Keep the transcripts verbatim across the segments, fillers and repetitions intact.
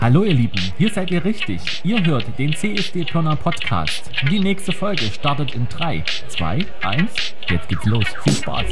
Hallo ihr Lieben, hier seid ihr richtig. Ihr hört den C S D Pirna Podcast. Die nächste Folge startet in drei, zwei, eins. Jetzt geht's los. Viel Spaß.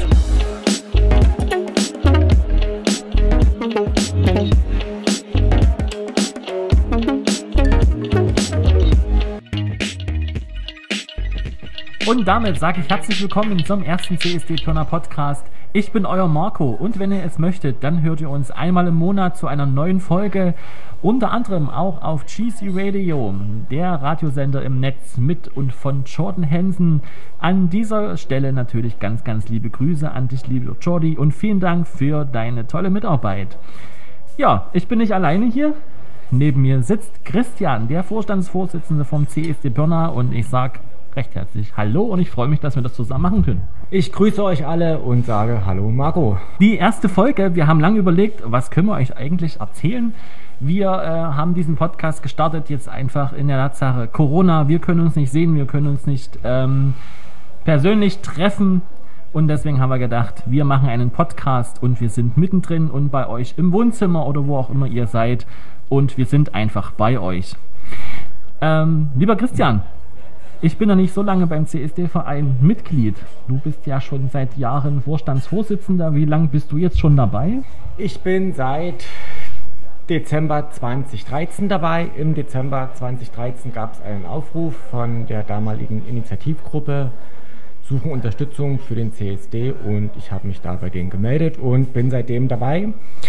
Und damit sage ich herzlich willkommen zum ersten C S D Pirna Podcast. Ich bin euer Marco und wenn ihr es möchtet, dann hört ihr uns einmal im Monat zu einer neuen Folge, unter anderem auch auf G C Radio, der Radiosender im Netz mit und von Jordan Hansen. An dieser Stelle natürlich ganz, ganz liebe Grüße an dich, liebe Jordi, und vielen Dank für deine tolle Mitarbeit. Ja, ich bin nicht alleine hier. Neben mir sitzt Christian, der Vorstandsvorsitzende vom C S D Pirna, und ich sage recht herzlich Hallo und ich freue mich, dass wir das zusammen machen können. Ich grüße euch alle und sage Hallo Marco. Die erste Folge, wir haben lange überlegt, was können wir euch eigentlich erzählen. Wir äh, haben diesen Podcast gestartet jetzt einfach in der Tatsache Corona. Wir können uns nicht sehen, wir können uns nicht ähm, persönlich treffen und deswegen haben wir gedacht, wir machen einen Podcast und wir sind mittendrin und bei euch im Wohnzimmer oder wo auch immer ihr seid und wir sind einfach bei euch. Ähm, lieber Christian, ich bin ja nicht so lange beim C S D-Verein Mitglied. Du bist ja schon seit Jahren Vorstandsvorsitzender. Wie lange bist du jetzt schon dabei? Ich bin seit Dezember zweitausenddreizehn dabei. Im Dezember zweitausenddreizehn gab es einen Aufruf von der damaligen Initiativgruppe Suchen Unterstützung für den C S D und ich habe mich da bei denen gemeldet und bin seitdem dabei.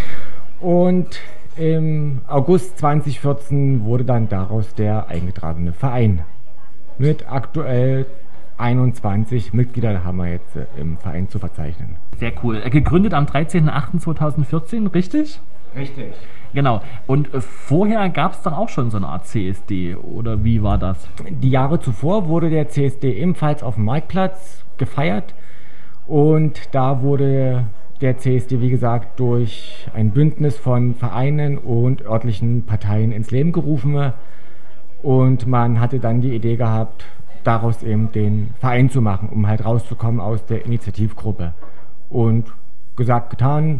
Und im August zweitausendvierzehn wurde dann daraus der eingetragene Verein. Mit aktuell einundzwanzig Mitgliedern haben wir jetzt äh, im Verein zu verzeichnen. Sehr cool. Gegründet am dreizehnten achten zweitausendvierzehn, richtig? Richtig. Genau. Und äh, vorher gab es dann auch schon so eine Art C S D, oder wie war das? Die Jahre zuvor wurde der C S D ebenfalls auf dem Marktplatz gefeiert und da wurde der C S D, wie gesagt, durch ein Bündnis von Vereinen und örtlichen Parteien ins Leben gerufen. Und man hatte dann die Idee gehabt, daraus eben den Verein zu machen, um halt rauszukommen aus der Initiativgruppe. Und gesagt, getan,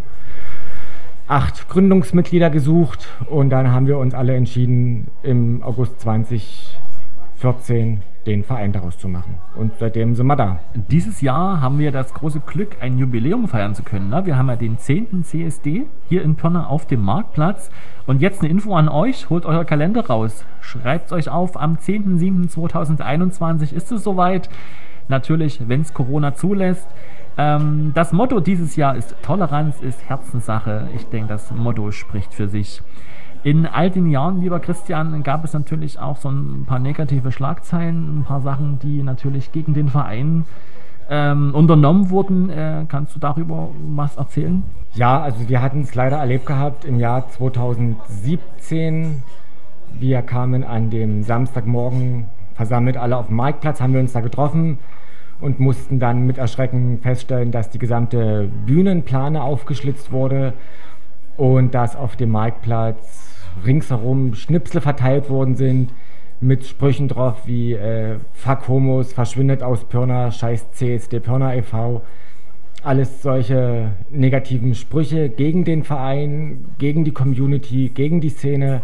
acht Gründungsmitglieder gesucht und dann haben wir uns alle entschieden, im August zweitausendvierzehn den Verein daraus zu machen. Und seitdem sind wir da. Dieses Jahr haben wir das große Glück, ein Jubiläum feiern zu können. Wir haben ja den zehnten C S D hier in Pirna auf dem Marktplatz. Und jetzt eine Info an euch, holt euer Kalender raus. Schreibt es euch auf, am zehnten siebten zweitausendeinundzwanzig ist es soweit. Natürlich, wenn es Corona zulässt. Ähm, das Motto dieses Jahr ist: Toleranz ist Herzenssache. Ich denke, das Motto spricht für sich. In all den Jahren, lieber Christian, gab es natürlich auch so ein paar negative Schlagzeilen, ein paar Sachen, die natürlich gegen den Verein ähm, unternommen wurden. Äh, kannst du darüber was erzählen? Ja, also wir hatten es leider erlebt gehabt im Jahr zweitausendsiebzehn. Wir kamen an dem Samstagmorgen versammelt alle auf dem Marktplatz, haben wir uns da getroffen und mussten dann mit Erschrecken feststellen, dass die gesamte Bühnenplane aufgeschlitzt wurde und dass auf dem Marktplatz ringsherum Schnipsel verteilt worden sind mit Sprüchen drauf wie äh, Fuck Homos, verschwindet aus Pirna, scheiß C S D Pirna e V. Alles solche negativen Sprüche gegen den Verein, gegen die Community, gegen die Szene.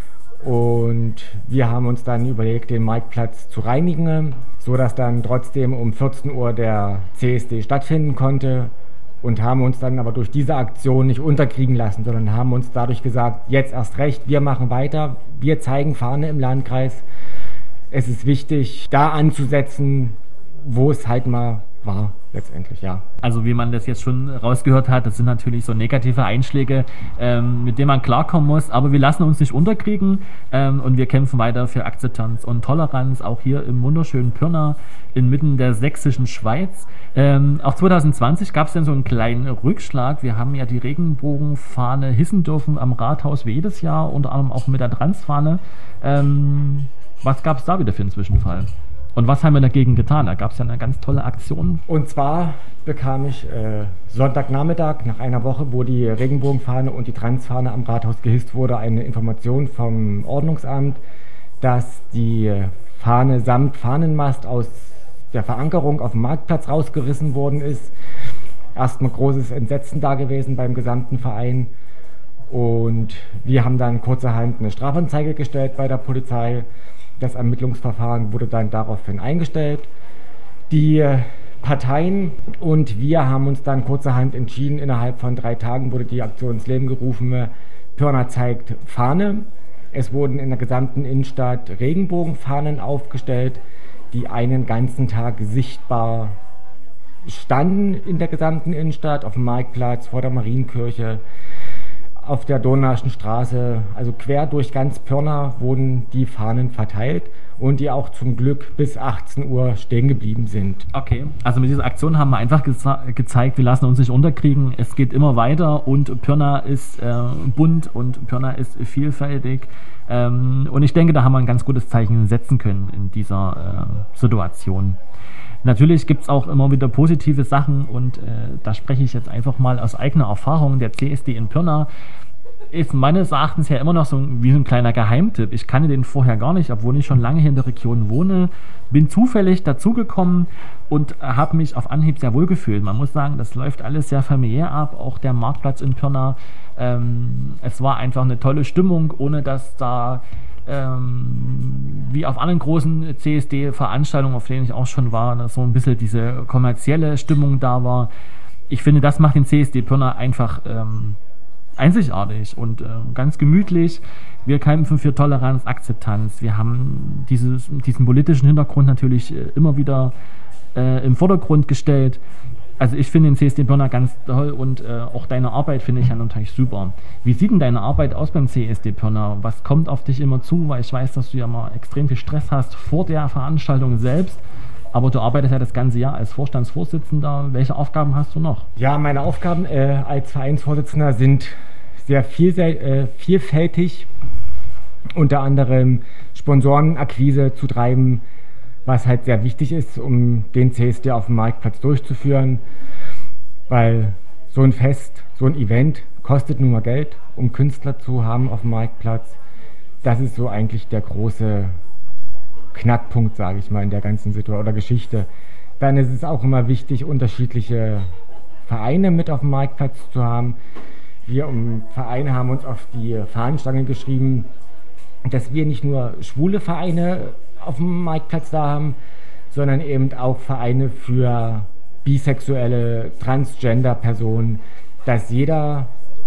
Und wir haben uns dann überlegt, den Marktplatz zu reinigen, sodass dann trotzdem um vierzehn Uhr der C S D stattfinden konnte. Und haben uns dann aber durch diese Aktion nicht unterkriegen lassen, sondern haben uns dadurch gesagt, jetzt erst recht, wir machen weiter, wir zeigen Fahne im Landkreis. Es ist wichtig, da anzusetzen, wo es halt mal war, letztendlich, ja. Also wie man das jetzt schon rausgehört hat, das sind natürlich so negative Einschläge, ähm, mit denen man klarkommen muss, aber wir lassen uns nicht unterkriegen ähm, und wir kämpfen weiter für Akzeptanz und Toleranz, auch hier im wunderschönen Pirna, inmitten der sächsischen Schweiz. Ähm, auch zwanzig zwanzig gab es dann so einen kleinen Rückschlag. Wir haben ja die Regenbogenfahne hissen dürfen am Rathaus wie jedes Jahr, unter anderem auch mit der Transfahne. Ähm, was gab es da wieder für einen Zwischenfall? Und was haben wir dagegen getan? Da gab es ja eine ganz tolle Aktion. Und zwar bekam ich äh, Sonntagnachmittag, nach einer Woche, wo die Regenbogenfahne und die Transfahne am Rathaus gehisst wurde, eine Information vom Ordnungsamt, dass die Fahne samt Fahnenmast aus der Verankerung auf dem Marktplatz rausgerissen worden ist. Erstmal großes Entsetzen da gewesen beim gesamten Verein. Und wir haben dann kurzerhand eine Strafanzeige gestellt bei der Polizei. Das Ermittlungsverfahren wurde dann daraufhin eingestellt. Die Parteien und wir haben uns dann kurzerhand entschieden, innerhalb von drei Tagen wurde die Aktion ins Leben gerufen, Pirna zeigt Fahne. Es wurden in der gesamten Innenstadt Regenbogenfahnen aufgestellt, die einen ganzen Tag sichtbar standen in der gesamten Innenstadt, auf dem Marktplatz, vor der Marienkirche, auf der Donauischen Straße, also quer durch ganz Pirna wurden die Fahnen verteilt und die auch zum Glück bis achtzehn Uhr stehen geblieben sind. Okay, also mit dieser Aktion haben wir einfach geze- gezeigt, wir lassen uns nicht unterkriegen, es geht immer weiter und Pirna ist äh, bunt und Pirna ist vielfältig ähm, und ich denke, da haben wir ein ganz gutes Zeichen setzen können in dieser äh, Situation. Natürlich gibt es auch immer wieder positive Sachen und äh, da spreche ich jetzt einfach mal aus eigener Erfahrung. Der C S D in Pirna ist meines Erachtens ja immer noch so wie so ein kleiner Geheimtipp. Ich kannte den vorher gar nicht, obwohl ich schon lange hier in der Region wohne. Bin zufällig dazugekommen und habe mich auf Anhieb sehr wohl gefühlt. Man muss sagen, das läuft alles sehr familiär ab, auch der Marktplatz in Pirna. Ähm, es war einfach eine tolle Stimmung, ohne dass da Ähm, wie auf anderen großen C S D-Veranstaltungen, auf denen ich auch schon war, dass so ein bisschen diese kommerzielle Stimmung da war. Ich finde, das macht den C S D Pirna einfach ähm, einzigartig und äh, ganz gemütlich. Wir kämpfen für Toleranz, Akzeptanz. Wir haben dieses, diesen politischen Hintergrund natürlich äh, immer wieder äh, im Vordergrund gestellt. Also ich finde den C S D Pirna ganz toll und äh, auch deine Arbeit finde ich ja natürlich super. Wie sieht denn deine Arbeit aus beim C S D Pirna? Was kommt auf dich immer zu? Weil ich weiß, dass du ja mal extrem viel Stress hast vor der Veranstaltung selbst. Aber du arbeitest ja das ganze Jahr als Vorstandsvorsitzender. Welche Aufgaben hast du noch? Ja, meine Aufgaben äh, als Vereinsvorsitzender sind sehr vielsel- äh, vielfältig. Unter anderem Sponsorenakquise zu treiben, was halt sehr wichtig ist, um den C S D auf dem Marktplatz durchzuführen, weil so ein Fest, so ein Event kostet nun mal Geld, um Künstler zu haben auf dem Marktplatz. Das ist so eigentlich der große Knackpunkt, sage ich mal, in der ganzen Situation oder Geschichte. Dann ist es auch immer wichtig, unterschiedliche Vereine mit auf dem Marktplatz zu haben. Wir im Verein haben uns auf die Fahnenstange geschrieben, dass wir nicht nur schwule Vereine auf dem Marktplatz da haben, sondern eben auch Vereine für bisexuelle, Transgender-Personen, dass jeder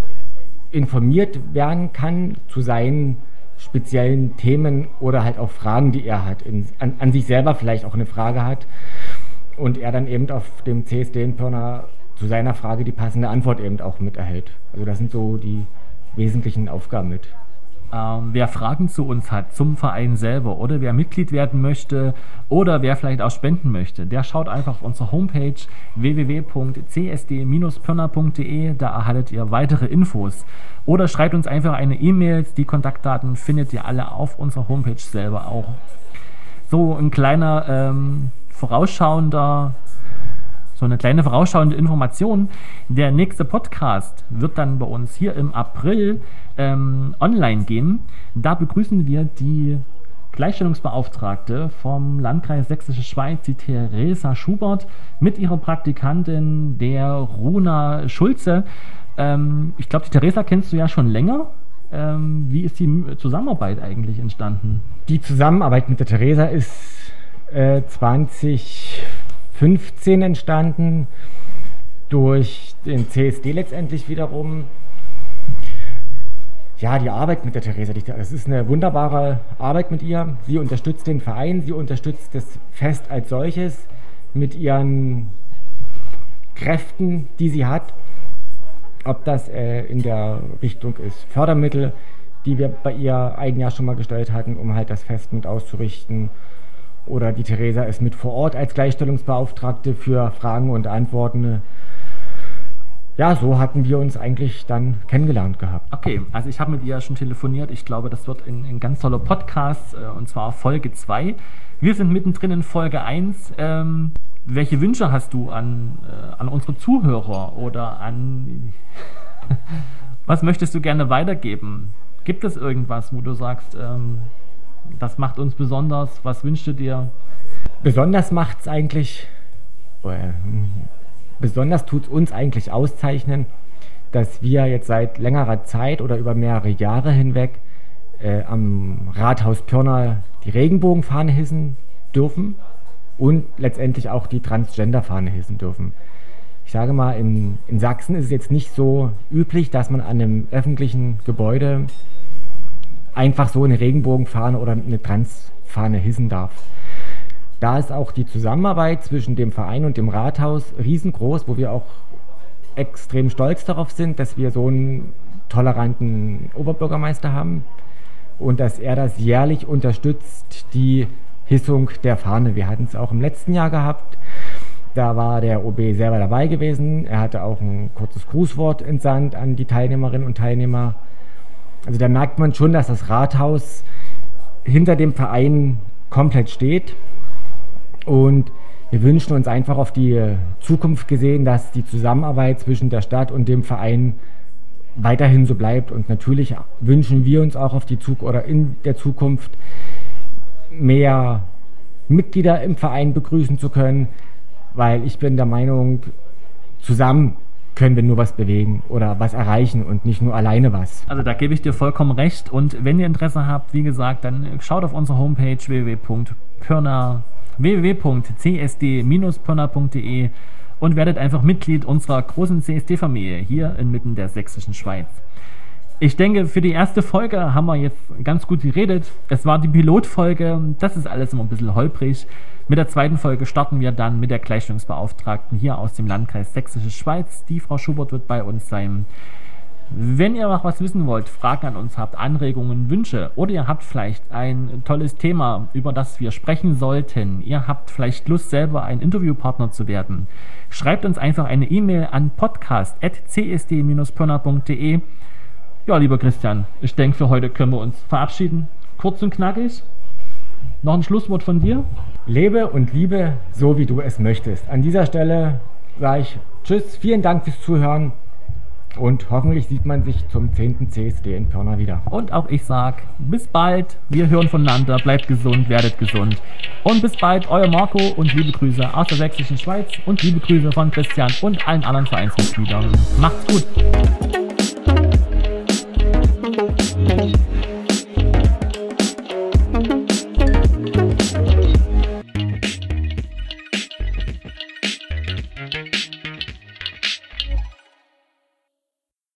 informiert werden kann zu seinen speziellen Themen oder halt auch Fragen, die er hat, in, an, an sich selber vielleicht auch eine Frage hat und er dann eben auf dem C S D in Pirna zu seiner Frage die passende Antwort eben auch mit erhält. Also das sind so die wesentlichen Aufgaben mit. Ähm, wer Fragen zu uns hat, zum Verein selber oder wer Mitglied werden möchte oder wer vielleicht auch spenden möchte, der schaut einfach auf unsere Homepage w w w punkt c s d dash pirna punkt d e, da erhaltet ihr weitere Infos. Oder schreibt uns einfach eine E-Mail, die Kontaktdaten findet ihr alle auf unserer Homepage selber auch. So ein kleiner ähm, vorausschauender So eine kleine vorausschauende Information. Der nächste Podcast wird dann bei uns hier im April ähm, online gehen. Da begrüßen wir die Gleichstellungsbeauftragte vom Landkreis Sächsische Schweiz, die Theresa Schubert, mit ihrer Praktikantin, der Runa Schulze. Ähm, ich glaube, die Theresa kennst du ja schon länger. Ähm, wie ist die Zusammenarbeit eigentlich entstanden? Die Zusammenarbeit mit der Theresa ist äh, zwanzig fünfzehn entstanden, durch den C S D letztendlich wiederum. Ja, die Arbeit mit der Theresa, das ist eine wunderbare Arbeit mit ihr. Sie unterstützt den Verein, sie unterstützt das Fest als solches mit ihren Kräften, die sie hat. Ob das äh, in der Richtung ist Fördermittel, die wir bei ihr ein Jahr schon mal gestellt hatten, um halt das Fest mit auszurichten. Oder die Theresa ist mit vor Ort als Gleichstellungsbeauftragte für Fragen und Antworten. Ja, so hatten wir uns eigentlich dann kennengelernt gehabt. Okay, also ich habe mit ihr schon telefoniert. Ich glaube, das wird ein, ein ganz toller Podcast, äh, und zwar Folge zwei. Wir sind mittendrin in Folge eins. Ähm, welche Wünsche hast du an, äh, an unsere Zuhörer oder an... Was möchtest du gerne weitergeben? Gibt es irgendwas, wo du sagst... Ähm, Das macht uns besonders. Was wünschst du dir? Besonders macht es eigentlich, äh, besonders tut es uns eigentlich auszeichnen, dass wir jetzt seit längerer Zeit oder über mehrere Jahre hinweg äh, am Rathaus Pirna die Regenbogenfahne hissen dürfen und letztendlich auch die Transgenderfahne hissen dürfen. Ich sage mal, in, in Sachsen ist es jetzt nicht so üblich, dass man an einem öffentlichen Gebäude einfach so eine Regenbogenfahne oder eine Transfahne hissen darf. Da ist auch die Zusammenarbeit zwischen dem Verein und dem Rathaus riesengroß, wo wir auch extrem stolz darauf sind, dass wir so einen toleranten Oberbürgermeister haben und dass er das jährlich unterstützt, die Hissung der Fahne. Wir hatten es auch im letzten Jahr gehabt. Da war der O B selber dabei gewesen. Er hatte auch ein kurzes Grußwort entsandt an die Teilnehmerinnen und Teilnehmer. Also da merkt man schon, dass das Rathaus hinter dem Verein komplett steht. Und wir wünschen uns einfach auf die Zukunft gesehen, dass die Zusammenarbeit zwischen der Stadt und dem Verein weiterhin so bleibt. Und natürlich wünschen wir uns auch auf die Zug oder in der Zukunft mehr Mitglieder im Verein begrüßen zu können, weil ich bin der Meinung, zusammen können wir nur was bewegen oder was erreichen und nicht nur alleine was. Also da gebe ich dir vollkommen recht. Und wenn ihr Interesse habt, wie gesagt, dann schaut auf unsere Homepage w w w punkt pirna w w w punkt c s d bindestrich pirna punkt d e und werdet einfach Mitglied unserer großen C S D-Familie hier inmitten der sächsischen Schweiz. Ich denke, für die erste Folge haben wir jetzt ganz gut geredet. Es war die Pilotfolge, das ist alles immer ein bisschen holprig. Mit der zweiten Folge starten wir dann mit der Gleichstellungsbeauftragten hier aus dem Landkreis Sächsische Schweiz. Die Frau Schubert wird bei uns sein. Wenn ihr noch was wissen wollt, Fragen an uns habt, Anregungen, Wünsche oder ihr habt vielleicht ein tolles Thema, über das wir sprechen sollten, ihr habt vielleicht Lust, selber ein Interviewpartner zu werden, schreibt uns einfach eine E-Mail an podcast at c s d bindestrich pirna punkt d e. Ja, lieber Christian, ich denke, für heute können wir uns verabschieden. Kurz und knackig. Noch ein Schlusswort von dir? Lebe und liebe, so wie du es möchtest. An dieser Stelle sage ich Tschüss, vielen Dank fürs Zuhören und hoffentlich sieht man sich zum zehnten C S D in Pirna wieder. Und auch ich sage bis bald. Wir hören voneinander. Bleibt gesund, werdet gesund. Und bis bald, euer Marco und liebe Grüße aus der Sächsischen Schweiz und liebe Grüße von Christian und allen anderen Vereinsmitgliedern. Macht's gut.